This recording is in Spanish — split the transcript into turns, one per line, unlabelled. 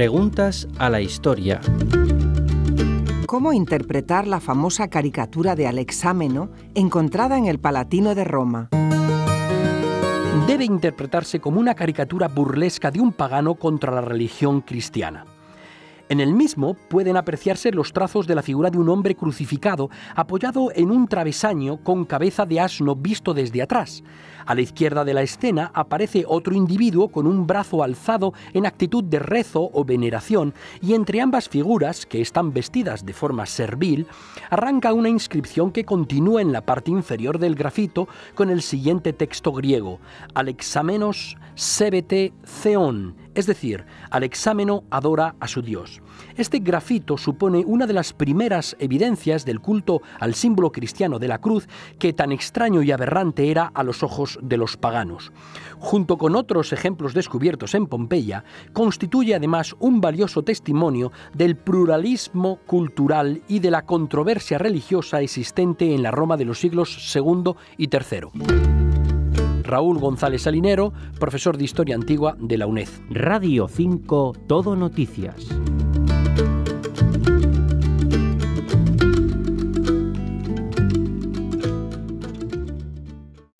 Preguntas a la historia.
¿Cómo interpretar la famosa caricatura de Alexámeno encontrada en el Palatino de Roma?
Debe interpretarse como una caricatura burlesca de un pagano contra la religión cristiana. En el mismo pueden apreciarse los trazos de la figura de un hombre crucificado apoyado en un travesaño con cabeza de asno visto desde atrás. A la izquierda de la escena aparece otro individuo con un brazo alzado en actitud de rezo o veneración, y entre ambas figuras, que están vestidas de forma servil, arranca una inscripción que continúa en la parte inferior del grafito con el siguiente texto griego: Alexamenos sebete theon, es decir, Alexámeno adora a su Dios. Este grafito supone una de las primeras evidencias del culto al símbolo cristiano de la cruz, que tan extraño y aberrante era a los ojos de los paganos. Junto con otros ejemplos descubiertos en Pompeya, constituye además un valioso testimonio del pluralismo cultural y de la controversia religiosa existente en la Roma de los siglos II y III. Raúl González Salinero, profesor de Historia Antigua de la UNED.
Radio 5 Todo Noticias.